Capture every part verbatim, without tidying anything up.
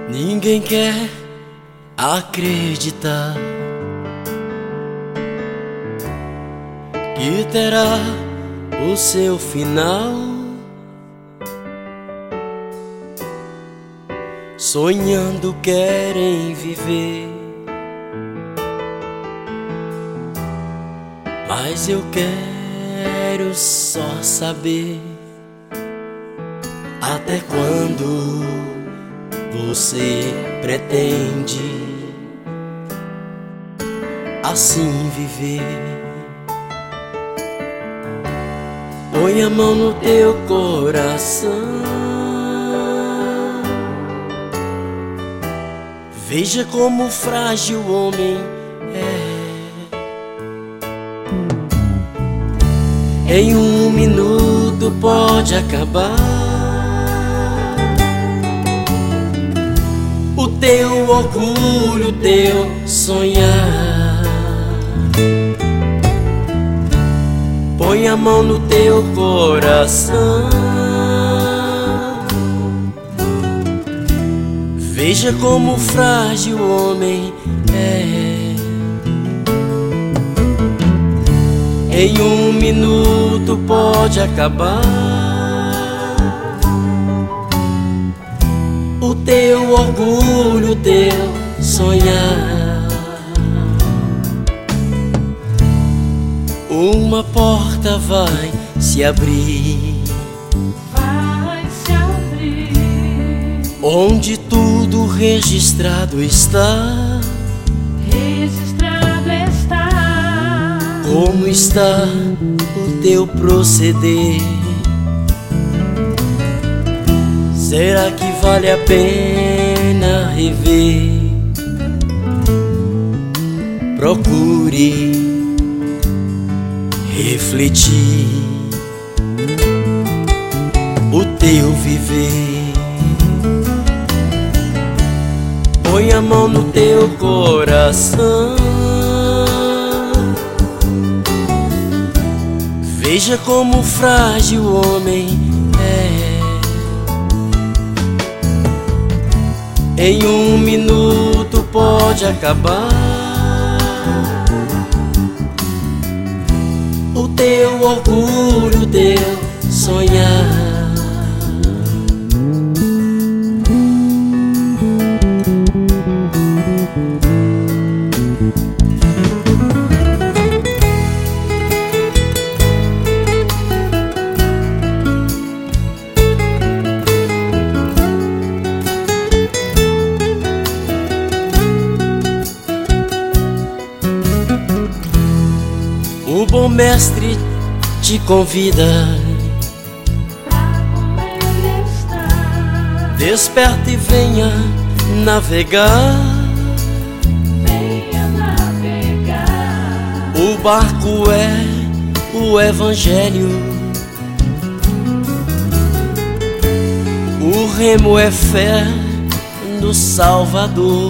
Ninguém quer acreditar que terá o seu final. Sonhando querem viver, mas eu quero só saber até quando você pretende assim viver. Põe a mão no teu coração, veja como frágil o homem é. Em um minuto pode acabar o teu orgulho, teu sonhar. Põe a mão no teu coração, veja como frágil o homem é. Em um minuto pode acabar o teu orgulho, teu sonhar. Uma porta vai se abrir, vai se abrir, onde tudo registrado está. Registrado está Como está o teu proceder? Será que vale a pena rever? Procure refletir o teu viver. Põe a mão no teu coração, veja como frágil o homem é. Em um minuto pode acabar o teu orgulho, teu sonhar. O bom mestre te convida, pra com ele estar. desperta e venha navegar. Venha navegar. O barco é o evangelho, o remo é fé no Salvador.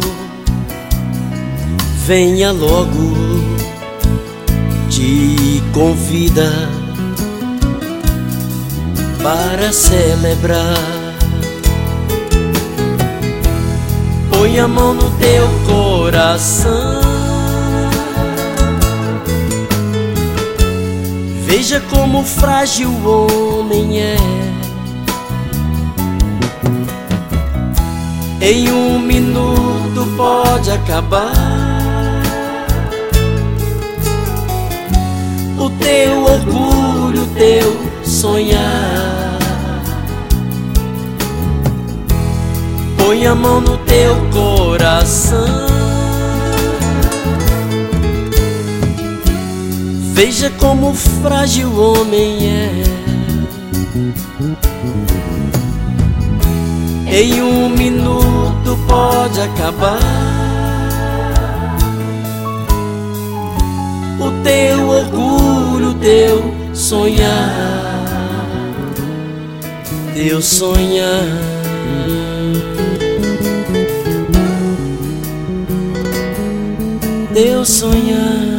Venha logo, te convida para celebrar. Põe a mão no teu coração, veja como frágil o homem é. Em um minuto pode acabar o teu orgulho, teu sonhar. Põe a mão no teu coração, veja como frágil o homem é. Em um minuto pode acabar o teu orgulho, teu sonhar, teu sonhar, teu sonhar.